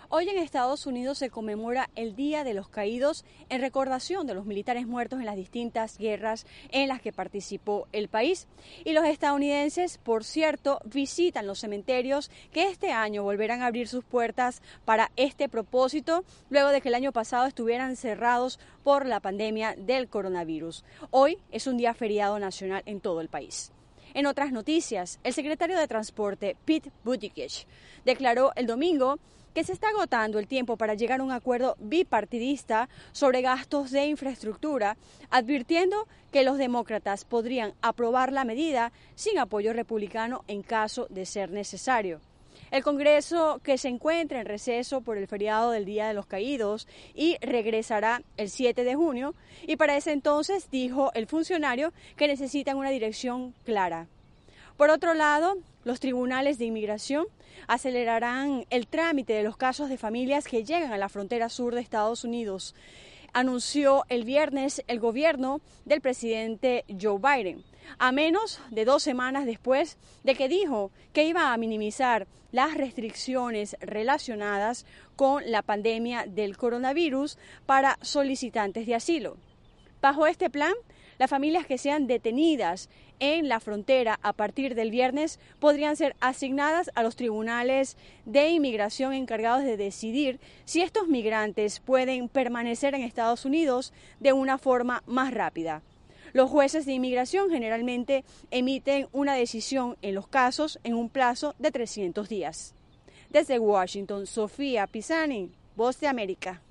Hoy en Estados Unidos se conmemora el Día de los Caídos en recordación de los militares muertos en las distintas guerras en las que participó el país. Y los estadounidenses, por cierto, visitan los cementerios que este año volverán a abrir sus puertas para este propósito, luego de que el año pasado estuvieran cerrados por la pandemia del coronavirus. Hoy es un día feriado nacional en todo el país. En otras noticias, el secretario de Transporte, Pete Buttigieg, declaró el domingo que se está agotando el tiempo para llegar a un acuerdo bipartidista sobre gastos de infraestructura, advirtiendo que los demócratas podrían aprobar la medida sin apoyo republicano en caso de ser necesario. El Congreso, que se encuentra en receso por el feriado del Día de los Caídos y regresará el 7 de junio, y para ese entonces dijo el funcionario que necesitan una dirección clara. Por otro lado, los tribunales de inmigración acelerarán el trámite de los casos de familias que llegan a la frontera sur de Estados Unidos, anunció el viernes el gobierno del presidente Joe Biden, a menos de 2 semanas después de que dijo que iba a minimizar las restricciones relacionadas con la pandemia del coronavirus para solicitantes de asilo. Bajo este plan, las familias que sean detenidas en la frontera a partir del viernes podrían ser asignadas a los tribunales de inmigración encargados de decidir si estos migrantes pueden permanecer en Estados Unidos de una forma más rápida. Los jueces de inmigración generalmente emiten una decisión en los casos en un plazo de 300 días. Desde Washington, Sofía Pisani, Voz de América.